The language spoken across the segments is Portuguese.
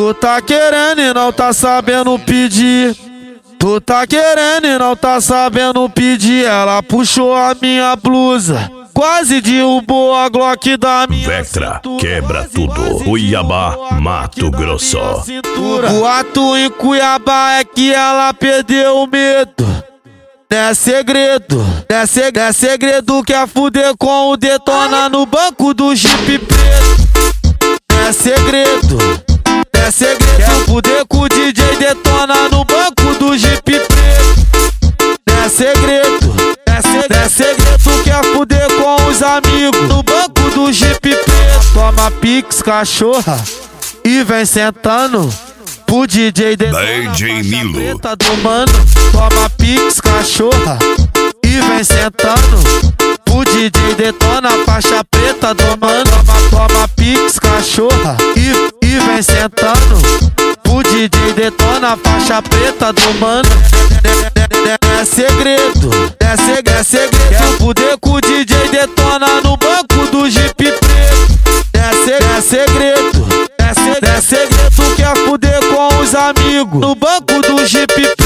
Tu tá querendo e não tá sabendo pedir. Tu tá querendo e não tá sabendo pedir. Ela puxou a minha blusa, quase derrubou a Glock da minha Vectra, cintura. quebra tudo. Cuiabá, Mato Grosso. O ato em Cuiabá é que ela perdeu o medo. Não é segredo, não é segredo. Quer fuder com o Detona no banco do Jeep preto. Não é segredo, não é segredo. Quer fuder com o DJ Detona no banco do Jeep preto. Não é segredo, não é segredo. Quer fuder com os amigos no banco do Jeep preto. Toma pix, cachorra, e vem sentando pro DJ Detona, DJ Nilo. preta do mano. Toma pix, cachorra, e vem sentando pro DJ Detona, faixa preta do mano. Toma pix, cachorra, e vem sentando pro DJ Detona, faixa preta do mano. Não é segredo, não é segredo. Quer fuder com o DJ Detona no banco do Jeep preto. Não é segredo, não é segredo. Quer fuder com os amigos no banco do Jeep preto.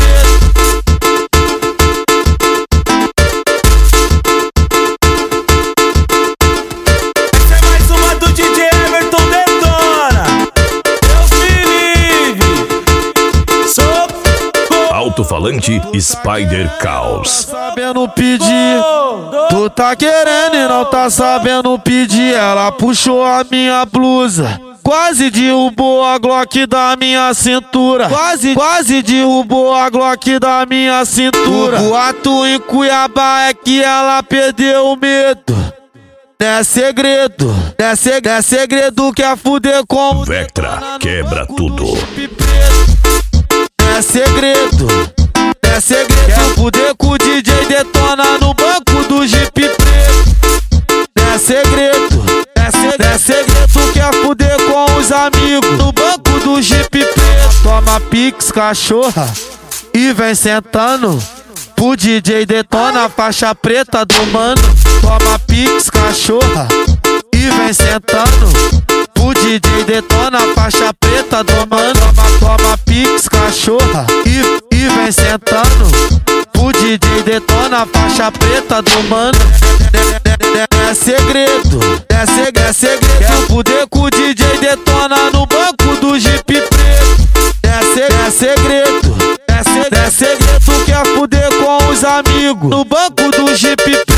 Essa é mais uma do DJ Everton Detona. Deus me livre. Socorro. Alto-falante Spider Caos. Sabendo pedir, tu tá querendo e não tá sabendo pedir. Ela puxou a minha blusa, quase derrubou a Glock da minha cintura. Quase derrubou a Glock da minha cintura. O ato em Cuiabá é que ela perdeu o medo. Não é segredo, não é segredo. Quer fuder com o Vectra, Detona no quebra banco tudo. do Jeep preto. Não é segredo, não é segredo. Quer fuder com o DJ Detona no banco do Jeep preto. Não é segredo, não é segredo. Quer fuder com os amigos no banco do Jeep preto. Toma pix, cachorra, e vem sentando pro DJ Detona, faixa preta do mano. Toma pix, cachorra, e vem sentando pro DJ Detona, faixa preta do mano. Toma pix, cachorra, e vem sentando pro DJ Detona, faixa preta do mano. Não é segredo, não é segredo. Quer fuder com o DJ Detona no banco do Jeep preto. Não é segredo, não é segredo. Quer fuder com os amigos no banco do Jeep preto.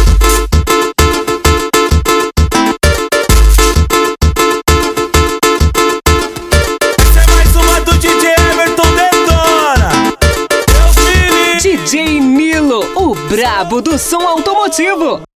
Essa é mais uma do DJ Everton Detona. Deus me livre. DJ Nilo, o brabo do som automotivo.